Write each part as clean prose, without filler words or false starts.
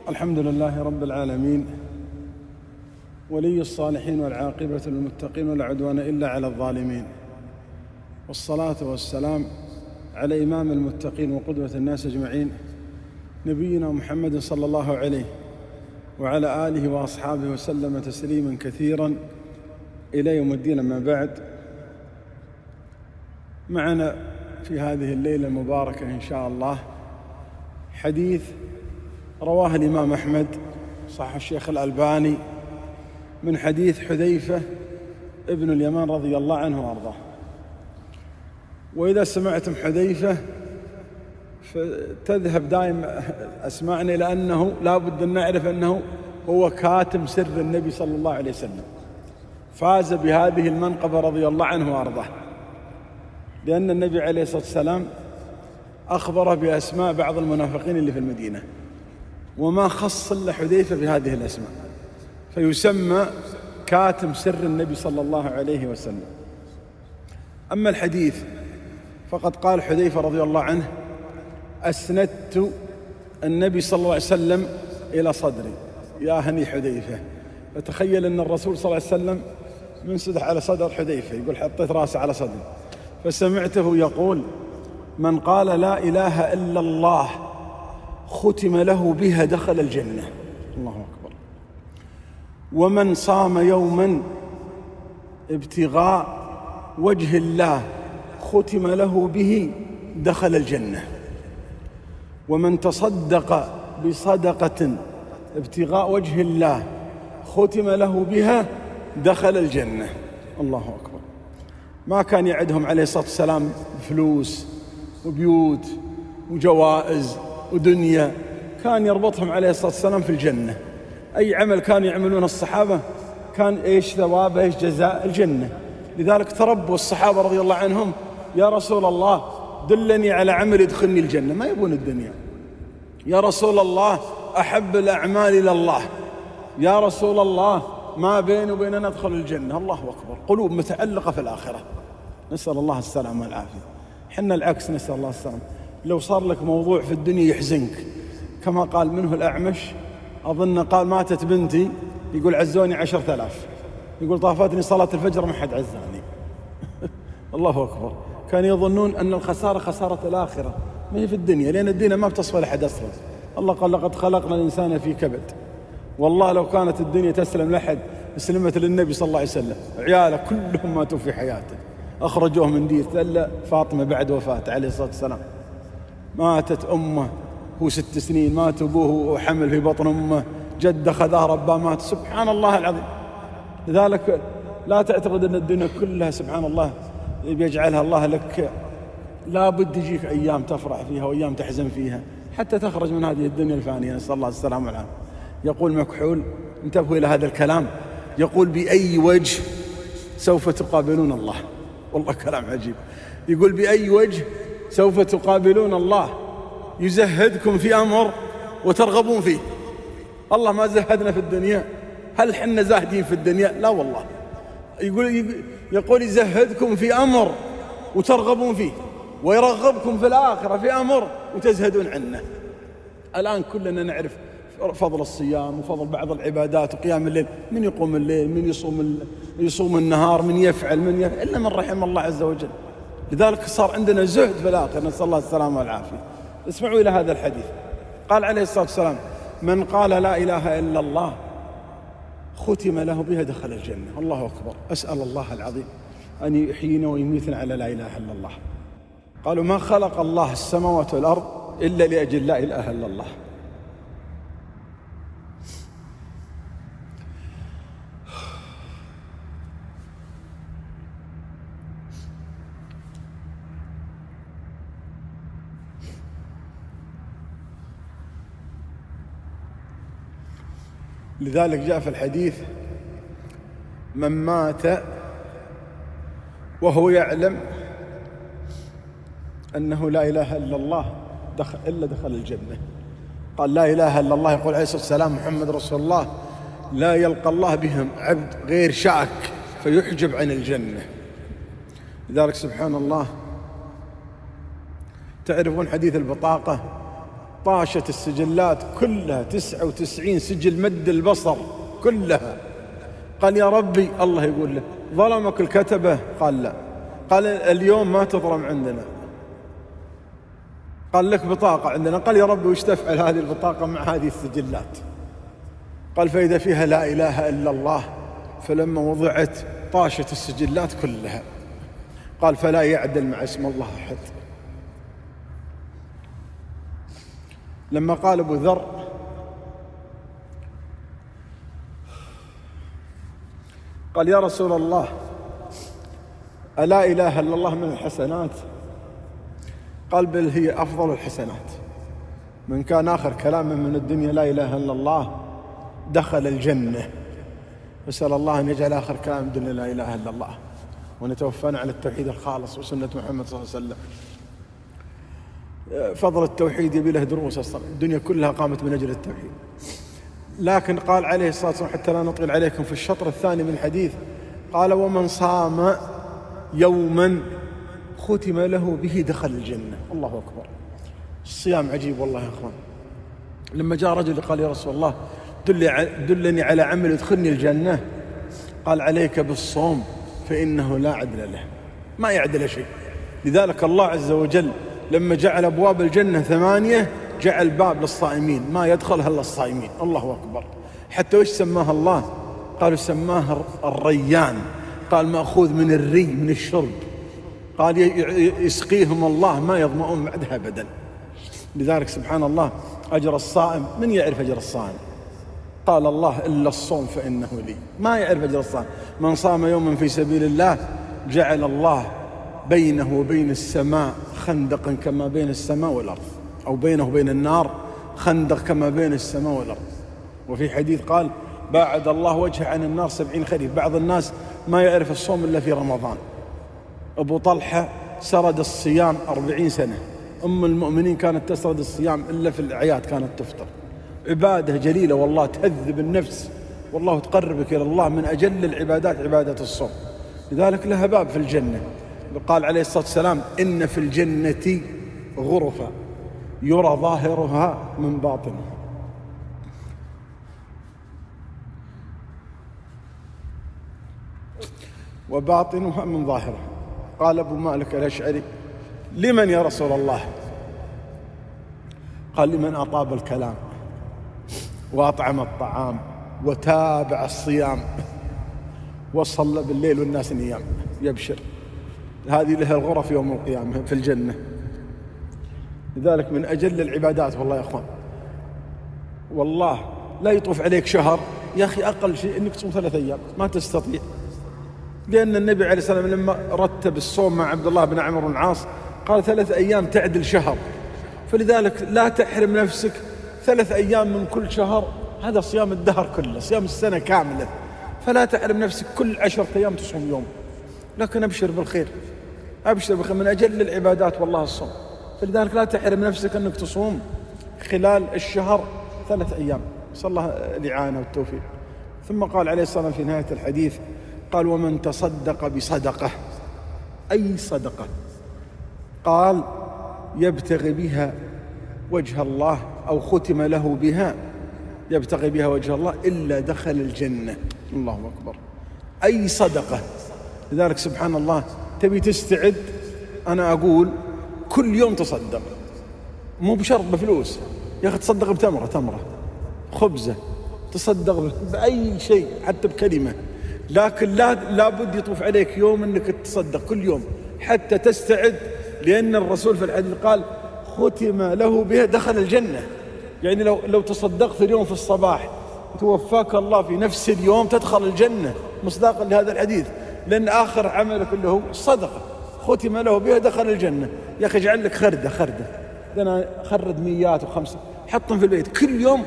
الحمد لله رب العالمين، ولي الصالحين والعاقبة للمتقين ولا عدوان إلا على الظالمين، والصلاة والسلام على إمام المتقين وقدوة الناس أجمعين، نبينا محمد صلى الله عليه وعلى آله وأصحابه وسلم تسليما كثيرا إلى يوم الدين. أما بعد، معنا في هذه الليلة المباركة إن شاء الله حديث رواه الإمام أحمد صححه الشيخ الألباني من حديث حذيفة ابن اليمان رضي الله عنه وأرضاه. وإذا سمعتم حذيفة فتذهب دائما أسمعنا، لأنه لا بد أن نعرف أنه هو كاتم سر النبي صلى الله عليه وسلم، فاز بهذه المنقبة رضي الله عنه وأرضاه، لأن النبي عليه الصلاة والسلام أخبره بأسماء بعض المنافقين اللي في المدينة، وما خص إلا حذيفة بهذه الأسماء، فيسمى كاتم سر النبي صلى الله عليه وسلم. أما الحديث فقد قال حذيفة رضي الله عنه: أسندت النبي صلى الله عليه وسلم إلى صدري. يا هني حذيفة، فتخيل أن الرسول صلى الله عليه وسلم منسدح على صدر حذيفة، يقول حطيت راسه على صدري، فسمعته يقول: من قال لا إله إلا الله ختم له بها دخل الجنة. الله أكبر. ومن صام يوما ابتغاء وجه الله ختم له به دخل الجنة. ومن تصدق بصدقة ابتغاء وجه الله ختم له بها دخل الجنة. الله أكبر. ما كان يعدهم عليه الصلاة والسلام فلوس وبيوت وجوائز ودنيا، كان يربطهم عليه الصلاة والسلام في الجنة. أي عمل كانوا يعملون الصحابة كان إيش ثوابه، إيش جزاء؟ الجنة. لذلك تربوا الصحابة رضي الله عنهم: يا رسول الله دلني على عمل يدخلني الجنة. ما يبون الدنيا. يا رسول الله أحب الأعمال إلى الله. يا رسول الله ما بيني وبين أن أدخل الجنة. الله أكبر. قلوب متعلقة في الآخرة، نسأل الله السلامة والعافية. حنا العكس، نسأل الله السلامة. لو صار لك موضوع في الدنيا يحزنك، كما قال منه الأعمش، أظن قال: ماتت بنتي، يقول عزوني 10,000، يقول طافتني صلاة الفجر ما حد عزاني. الله أكبر. كانوا يظنون أن الخسارة خسارة الآخرة، ما هي في الدنيا، لأن الدنيا ما بتصفى لأحد أصلا. الله قال: لقد خلقنا الإنسان في كبد. والله لو كانت الدنيا تسلم لأحد اسلمت للنبي صلى الله عليه وسلم. عياله كلهم ماتوا في حياته، أخرجوه من ديرته، إلا فاطمة بعد وفاته عليه الصلاة والسلام. ماتت أمه هو 6 سنين، مات أبوه وحمل في بطن أمه، جد خذاه رباه مات. سبحان الله العظيم. لذلك لا تعتقد أن الدنيا كلها سبحان الله بيجعلها الله لك، لا بد يجيك أيام تفرح فيها وأيام تحزن فيها حتى تخرج من هذه الدنيا الفانية، نسأل الله السلامة والعافية. يقول مكحول، انتبهوا إلى هذا الكلام، يقول: بأي وجه سوف تقابلون الله؟ والله كلام عجيب. يقول: بأي وجه سوف تقابلون الله يزهدكم في أمر وترغبون فيه؟ الله ما زهدنا في الدنيا. هل حنا زاهدين في الدنيا؟ لا والله. يقول يزهدكم في أمر وترغبون فيه، ويرغبكم في الآخرة في أمر وتزهدون عنه. الآن كلنا نعرف فضل الصيام وفضل بعض العبادات وقيام الليل. من يقوم الليل، من يصوم النهار، من يفعل إلا من رحم الله عز وجل. لذلك صار عندنا زهد في الآخرة، نسأل الله السلامة والعافية. اسمعوا إلى هذا الحديث. قال عليه الصلاة والسلام: من قال لا إله إلا الله ختم له بها دخل الجنة. الله أكبر. أسأل الله العظيم أن يحيينا ويميتنا على لا إله إلا الله. قالوا: ما خلق الله السماوات والأرض إلا لأجل لا إله إلا الله. لذلك جاء في الحديث: من مات وهو يعلم أنه لا إله إلا الله دخل الجنة. قال: لا إله إلا الله، يقول عليه الصلاة والسلام: محمد رسول الله، لا يلقى الله بهم عبد غير شاك فيحجب عن الجنة. لذلك سبحان الله، تعرفون حديث البطاقة طاشت السجلات كلها، 99 سجل مد البصر كلها. قال يا ربي، الله يقول له ظلمك الكتبة؟ قال لا. قال اليوم ما تظلم عندنا. قال لك بطاقة عندنا. قال يا ربي وش تفعل هذه البطاقة مع هذه السجلات؟ قال فإذا فيها لا إله إلا الله. فلما وضعت طاشت السجلات كلها. قال فلا يعدل مع اسم الله أحد. لما قال أبو ذر قال يا رسول الله ألا إله إلا الله من الحسنات؟ قال بل هي أفضل الحسنات. من كان آخر كلامه من الدنيا لا إله إلا الله دخل الجنة. أسأل الله أن يجعل آخر كلام الدنيا لا إله إلا الله، ونتوفانا على التوحيد الخالص وسنة محمد صلى الله عليه وسلم. فضل التوحيد يبي له دروس أصلا، الدنيا كلها قامت من أجل التوحيد. لكن قال عليه الصلاة والسلام حتى لا نطيل عليكم في الشطر الثاني من الحديث، قال ومن صام يوما ختم له به دخل الجنة. الله أكبر. الصيام عجيب والله يا أخوان. لما جاء رجل قال يا رسول الله دلني على عمل يدخلني الجنة، قال عليك بالصوم فإنه لا عدل له، ما يعدل شيء. لذلك الله عز وجل لما جعل أبواب الجنة 8 جعل باب للصائمين ما يدخلها إلا الصائمين. الله أكبر. حتى وش سماها الله؟ قالوا سماها الريان. قال مأخوذ من الري، من الشرب. قال يسقيهم الله ما يظمؤون بعدها أبدا. لذلك سبحان الله أجر الصائم، من يعرف أجر الصائم؟ قال الله إلا الصوم فإنه لي. ما يعرف أجر الصائم. من صام يوما في سبيل الله جعل الله بينه وبين السماء خندقا كما بين السماء والأرض، أو بينه وبين النار خندق كما بين السماء والأرض. وفي حديث قال باعد الله وجهه عن النار 70 خريف. بعض الناس ما يعرف الصوم إلا في رمضان. أبو طلحة سرد الصيام 40 سنة. أم المؤمنين كانت تسرد الصيام إلا في الأعياد كانت تفطر. عبادة جليلة والله، تهذب النفس والله تقربك إلى الله. من أجل العبادات عبادة الصوم. لذلك لها باب في الجنة. قال عليه الصلاة والسلام إن في الجنة غرفة يرى ظاهرها من باطنها. وباطنها من ظاهرها. قال أبو مالك الأشعري لمن يا رسول الله؟ قال لمن أطاب الكلام وأطعم الطعام وتابع الصيام وصلى بالليل والناس نيام. يبشر، هذه لها الغرف يوم القيامة في الجنة. لذلك من أجل العبادات والله يا أخوان. والله لا يطوف عليك شهر يا أخي، أقل شيء أنك تصوم 3 أيام، ما تستطيع. لأن النبي عليه الصلاة والسلام لما رتب الصوم مع عبد الله بن عمرو بن العاص قال 3 أيام تعدل شهر. فلذلك لا تحرم نفسك 3 أيام من كل شهر، هذا صيام الدهر كله، صيام السنة كاملة. فلا تحرم نفسك كل 10 أيام تصوم يوم. لكن أبشر بالخير، أبشر بالخير، من أجل العبادات والله الصوم. فلذلك لا تحرم نفسك أنك تصوم خلال الشهر 3 أيام. نسأل الله الإعانة والتوفيق. ثم قال عليه الصلاة والسلام في نهاية الحديث قال ومن تصدق بصدقة، أي صدقة؟ قال يبتغي بها وجه الله أو ختم له بها يبتغي بها وجه الله إلا دخل الجنة. الله أكبر. أي صدقة. لذلك سبحان الله تبي تستعد، أنا أقول كل يوم تصدق، مو بشرط بفلوس يا أخي، تصدق بتمرة خبزة، تصدق بأي شيء حتى بكلمة. لكن لا بد يطوف عليك يوم أنك تصدق كل يوم حتى تستعد. لأن الرسول في الحديث قال ختم له بها دخل الجنة. يعني لو تصدقت اليوم في الصباح توفاك الله في نفس اليوم تدخل الجنة مصداقا لهذا الحديث. لأن آخر عملك اللي هو الصدقة ختم له بها دخل الجنة. يا أخي اجعل لك خردة أنا خرد 100 و5 حطهم في البيت كل يوم.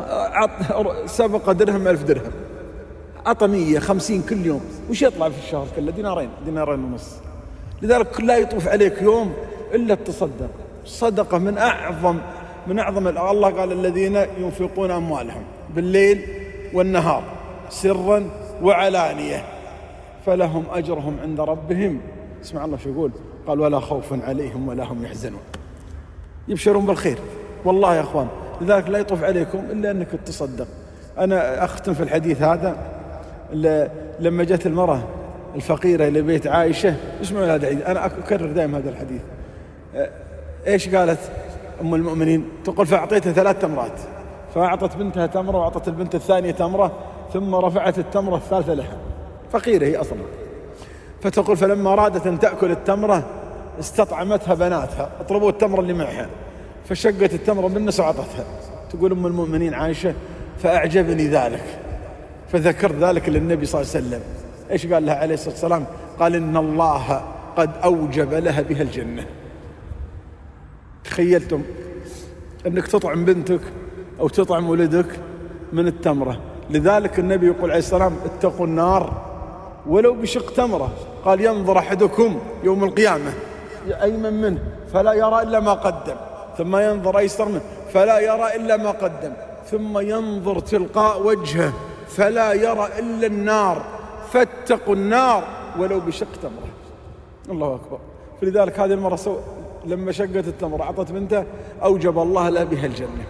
سبق درهم 1000 درهم، عطى 150 كل يوم، وش يطلع في الشهر كله؟ دينارين ونص. لذلك لا يطوف عليك يوم إلا تصدق. الصدقة من أعظم الله قال الذين ينفقون أموالهم بالليل والنهار سرا وعلانية فلهم أجرهم عند ربهم. اسمع الله شو يقول، قال ولا خوف عليهم ولا هم يحزنون. يبشرون بالخير. والله يا أخوان، لذلك لا يطوف عليكم إلا أنك تصدق. أنا أختم في الحديث هذا. لما جت المرأة الفقيرة إلى بيت عائشة، اسمعوا هذا الحديث، أنا أكرر دائما هذا الحديث. إيش قالت أم المؤمنين؟ تقول فأعطيتها 3 تمرات، فأعطت بنتها تمرة وأعطت البنت الثانية تمرة، ثم رفعت التمرة الثالثة لها، فقيرة هي أصلا. فتقول فلما أرادت أن تأكل التمرة استطعمتها بناتها، اطلبوا التمرة اللي معها، فشقت التمرة بالنص وعطتها. تقول أم المؤمنين عائشة فأعجبني ذلك، فذكرت ذلك للنبي صلى الله عليه وسلم. إيش قال لها عليه الصلاة والسلام؟ قال إن الله قد أوجب لها بها الجنة. تخيلتم أنك تطعم بنتك أو تطعم ولدك من التمرة؟ لذلك النبي يقول عليه السلام اتقوا النار ولو بشق تمرة. قال ينظر أحدكم يوم القيامة أيمن منه فلا يرى إلا ما قدم، ثم ينظر أيسر منه فلا يرى إلا ما قدم، ثم ينظر تلقاء وجهه فلا يرى إلا النار، فاتقوا النار ولو بشق تمرة. الله أكبر. فلذلك هذه المرة لما شقت التمرة أعطت بنته أوجب الله لها بها الجنة.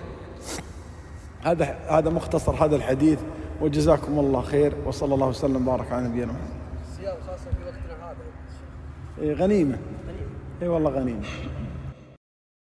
هذا مختصر هذا الحديث، وجزاكم الله خير، وصلى الله وسلم وبارك على نبينا محمد. الصيام خاصة في وقتنا هذا غنيمة. اي والله غنيمة.